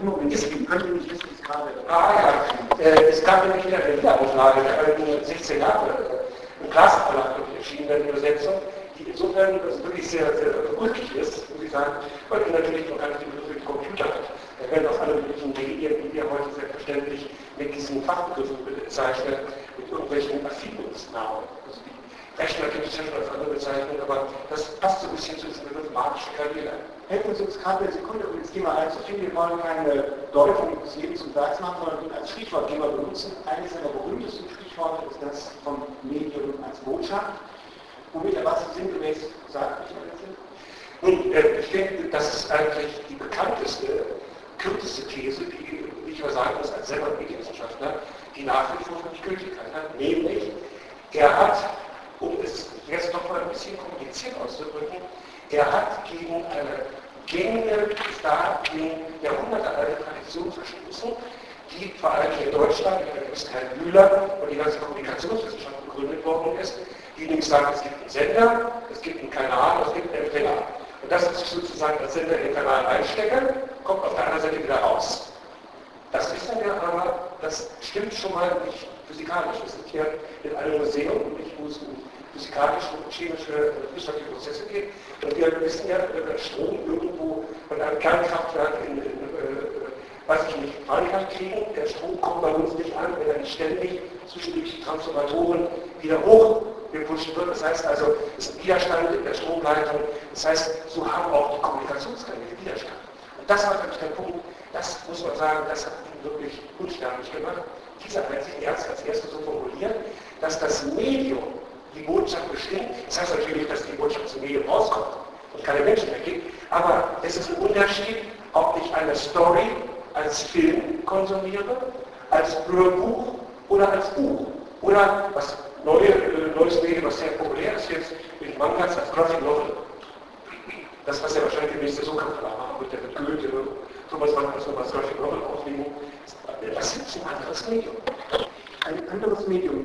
könnte nicht wissen, wie es gerade. Es gab nämlich wieder eine Wiederauflage der alten 16 Jahre im Klassenverlag erschienen, eine Übersetzung, die insofern wirklich sehr, sehr ulkig ist, muss ich sagen, weil die natürlich noch ganz viele Begriffe für Computer hat. Da werden auch alle möglichen Medien, die wir heute selbstverständlich mit diesen Fachbegriffen bezeichnen, mit irgendwelchen Erfindungsnamen. Also die Rechner gibt es ja schon als andere Bezeichnung, aber das passt so ein bisschen zu diesem Begriff magische Karriere. Helfen Sie uns gerade eine Sekunde, um das Thema einzufinden. Wir wollen keine Deutung des Lebens und Werks machen, sondern ihn als Stichwortgeber benutzen. Eines seiner berühmtesten Stichworte ist das vom Medium als Botschaft, womit er was sinngemäß sagt. Nun, ich denke, das ist eigentlich die bekannteste, kürzeste These, die ich aber sagen muss, als selber Medienwissenschaftler, die nach wie vor nicht Gültigkeit hat. Nämlich, er hat, um es jetzt noch mal ein bisschen kompliziert auszudrücken, er hat gegen eine gängige, bis dahin jahrhundertealte Tradition verstoßen, die vor allem in Deutschland, in der Karl Müller und die ganze Kommunikationswissenschaft begründet worden ist, die nämlich sagen, es gibt einen Sender, es gibt einen Kanal, es gibt einen Empfänger. Und das ist sozusagen das Sender in den Kanal einstecken, kommt auf der anderen Seite wieder raus. Das wissen wir aber, das stimmt schon mal nicht physikalisch. Wir sind hier in einem Museum, wo es um physikalische und chemische wissenschaftliche Prozesse geht. Und wir wissen ja, dass Strom irgendwo von einem Kernkraftwerk weiß ich nicht, Frankreich kriegen. Der Strom kommt bei uns nicht an, wenn er nicht ständig zwischen die Transformatoren wieder hochgepusht wird. Das heißt also, es ist ein Widerstand in der Stromleitung. Das heißt, so haben auch die Kommunikationskanäle Widerstand. Und das war natürlich der Punkt, das muss man sagen, das hat ihn wirklich unsterblich gemacht. Dieser hat sich erst als erstes so formuliert, dass das Medium die Botschaft bestimmt. Das heißt natürlich nicht, dass die Botschaft zum Medium rauskommt und keine Menschen mehr gibt, aber es ist ein Unterschied, ob ich eine Story als Film konsumiere, als Hörbuch oder als Buch. Oder was neues Medium, was sehr populär ist jetzt, mit Mangas als Graphic Novel. Das, was ja wahrscheinlich demnächst der Sokam-Verlag machen wird, der mit Goethe, Thomas Mann als Graphic Novel auflegen, das ist ein anderes Medium. Ein anderes Medium.